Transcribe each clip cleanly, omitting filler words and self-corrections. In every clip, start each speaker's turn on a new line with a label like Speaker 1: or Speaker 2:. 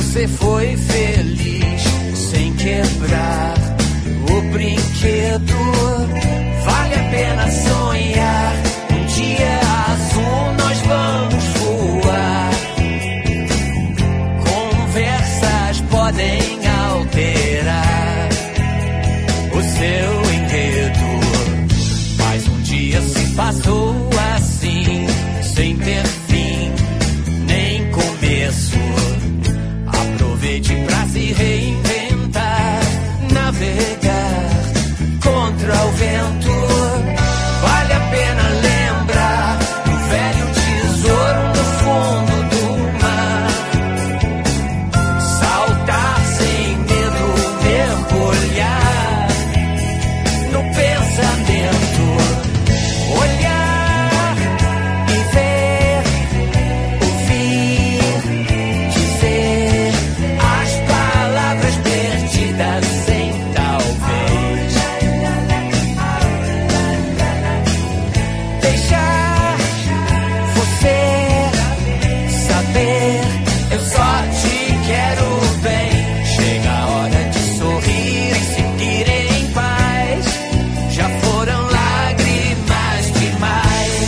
Speaker 1: Você foi feliz sem quebrar o brinquedo. Vale a pena sonhar. Um dia azul nós vamos voar. Conversas podem alterar o seu enredo, mas um dia se passou assim, sem ter fim nem começo. Aproveite pra se reinventar, navegar contra o vento. Vale a pena lembrar do velho tesouro no fundo do mar. Saltar sem medo, mergulhar no pensamento. Olhar e ver, ouvir, dizer as palavras perdidas sem talvez. Deixar você saber, eu só te quero bem. Chega a hora de sorrir e seguir em paz. Já foram lágrimas demais.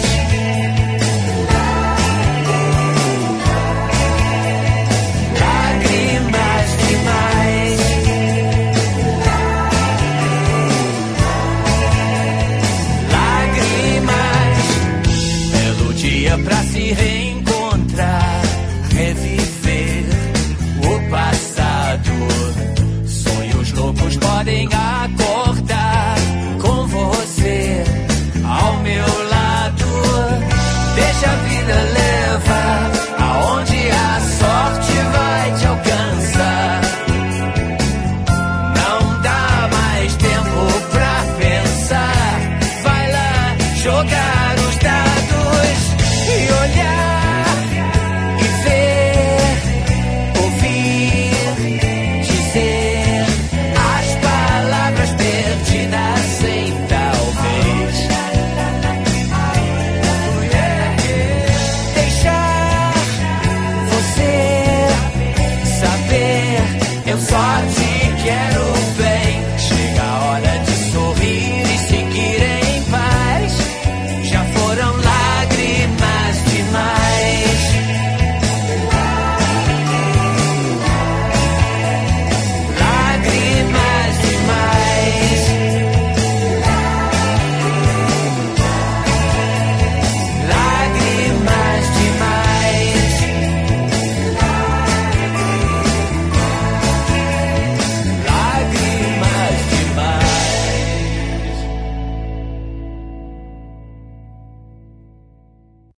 Speaker 1: Lágrimas demais. Lágrimas. Belo dia pra se reencontrar, reviver